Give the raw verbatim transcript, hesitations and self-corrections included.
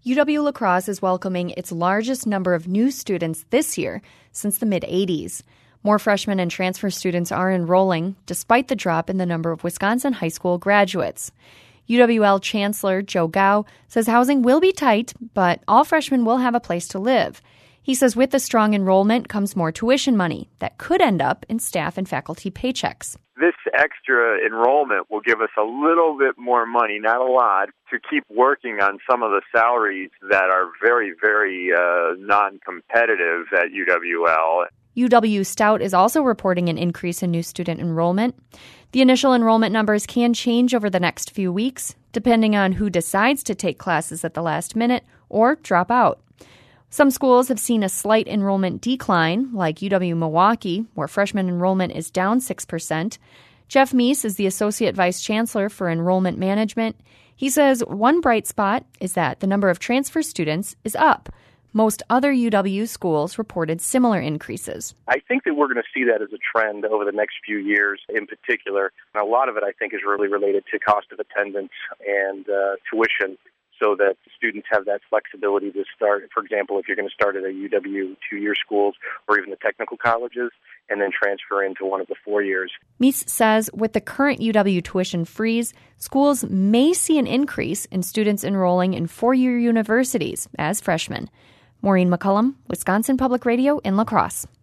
U W-La Crosse is welcoming its largest number of new students this year since the mid-eighties. More freshmen and transfer students are enrolling, despite the drop in the number of Wisconsin high school graduates. U W L Chancellor Joe Gao says housing will be tight, but all freshmen will have a place to live. He says with the strong enrollment comes more tuition money that could end up in staff and faculty paychecks. This extra enrollment will give us a little bit more money, not a lot, to keep working on some of the salaries that are very, very uh, non-competitive at U W L. U W Stout is also reporting an increase in new student enrollment. The initial enrollment numbers can change over the next few weeks, depending on who decides to take classes at the last minute or drop out. Some schools have seen a slight enrollment decline, like U W-Milwaukee, where freshman enrollment is down six percent. Jeff Meese is the Associate Vice Chancellor for Enrollment Management. He says one bright spot is that the number of transfer students is up. Most other U W schools reported similar increases. I think that we're going to see that as a trend over the next few years in particular. And a lot of it, I think, is really related to cost of attendance and uh, tuition, so that students have that flexibility to start, for example, if you're going to start at a U W two-year schools or even the technical colleges, and then transfer into one of the four years. Meese says with the current U W tuition freeze, schools may see an increase in students enrolling in four-year universities as freshmen. Maureen McCullum, Wisconsin Public Radio in La Crosse.